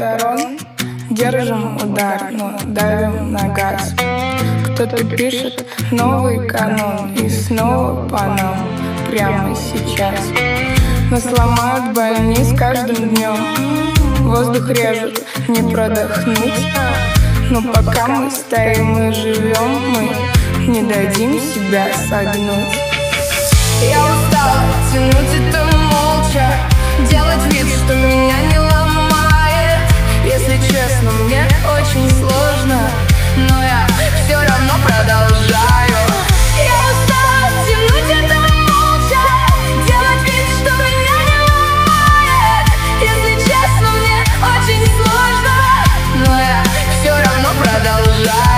сторон держим удар, но давим на газ. Кто-то пишет новый канон, и снова по нам прямо сейчас. Нас ломают больниц каждым днем, воздух режет, не продохнуть. Но пока мы стоим и живем, мы не дадим себя согнуть. Я устала тянуть это молча, делать вид, что меня не ломает. Если честно, мне очень сложно, но я все равно продолжаю. Я устала тянуть это молча, делать вид, что меня не ломает. Если честно, мне очень сложно, но я все равно продолжаю.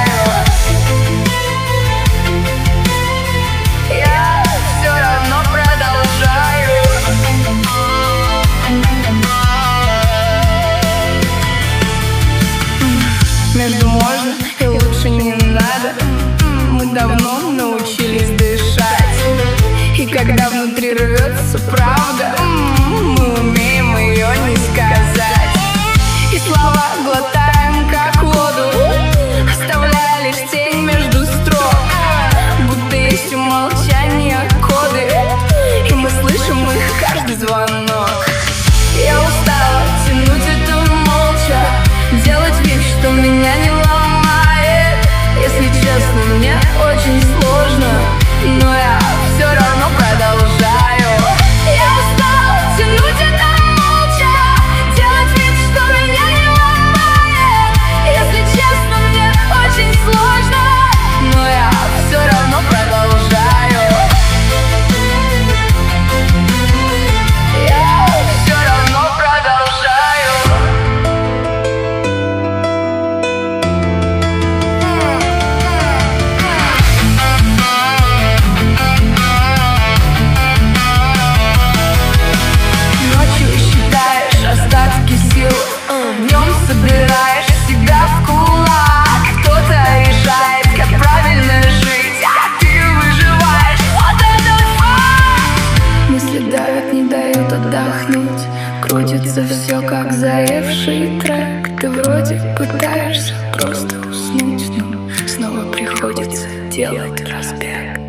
Между можно и лучше не надо. Мы давно научились дышать, и когда внутри рвется правда, мы умеем ее не сказать. И слова глотаем как воду, оставляя лишь тень между строк. Будто есть у молчания коды, и мы слышим их каждый звонок. Я устала тянуть это молча, делать вид, что меня не ломает. Если честно, мне очень сложно, но я все равно продолжаю. Я устала тянуть это молча, делать вид, что меня не ломает. Если честно, мне очень сложно, но я все равно продолжаю. Я все равно продолжаю. Днем собираешь себя в кулак. Кто-то решает, как правильно жить, а ты выживаешь. Вот это факт! Мысли давят, не дают отдохнуть. Крутится все, как заевший трек. Ты вроде пытаешься просто уснуть, но снова приходится делать разбег.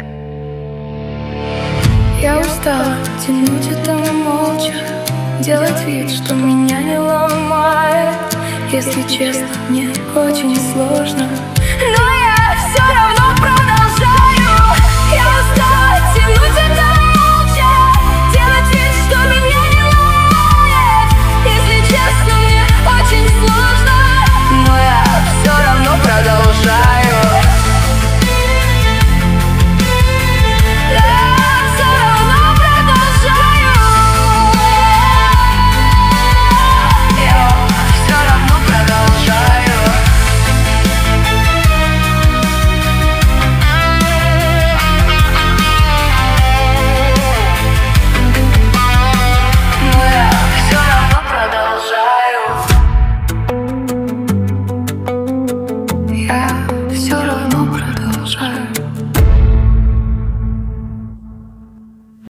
Я устала тянуть это молча, делать вид, что меня не ломает. Если честно, мне очень сложно, но я все равно